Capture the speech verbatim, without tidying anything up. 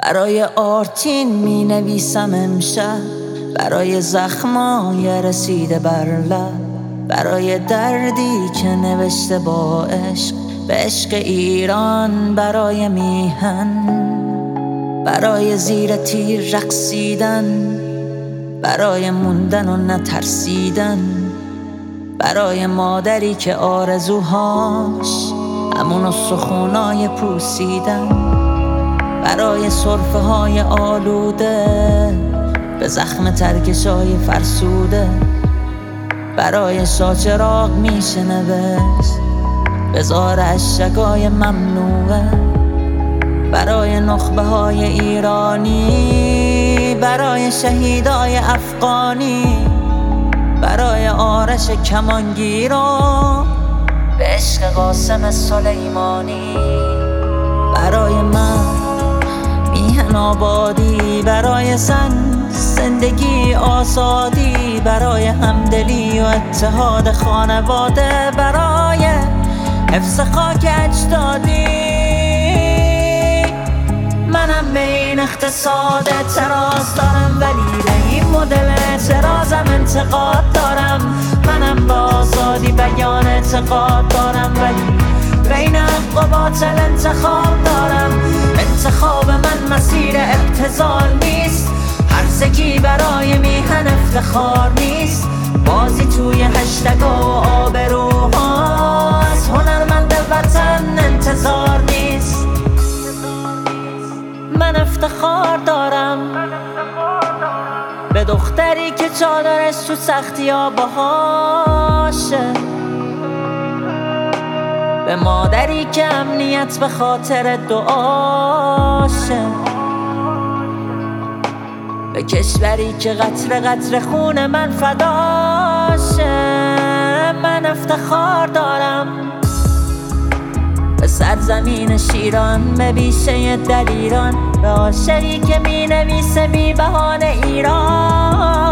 برای آرتین می نویسم امشب، برای زخمای رسیده بر لب، برای دردی که نوشته با عشق به عشق ایران، برای میهن، برای زیر تیر رقصیدن، برای موندن و نترسیدن، برای مادری که آرزوهاش همون استخونای پوسیدن، برای صرفه های آلوده به زخم ترکشای فرسوده، برای شاچراغ میشه نوشت بزار اشکای ممنوعه، برای نخبه های ایرانی، برای شهیدای افغانی، برای آرش کمانگیران به عشق قاسم سلیمانی، برای من میهن آبادی، برای زن زندگی آزادی، برای همدلی و اتحاد خانواده، برای حفظ خاک اجدادی. منم به این اقتصاد اعتراض دارم، ولی به این مدل اعتراضم انتقاد دارم. منم به آزادی بیان اعتقاد دارم، ولی بین حق و باطل انتخاب دارم. انتخاب من مسیر ابتذال نیست، هرزگی برای میهن افتخار نیست، بازی توی هشتگ و آبروها از هنرمند وطن انتظار نیست. من افتخار دارم به دختری که چادرش تو سختی ها باهاشه، به مادری که امنیت به خاطر دعاشه، به کشوری که قطره قطره خون من فداشه. من افتخار دارم به سرزمین شیران، به بیشه دلیران، به عاشقی که می نویسه بی بهانه ایران.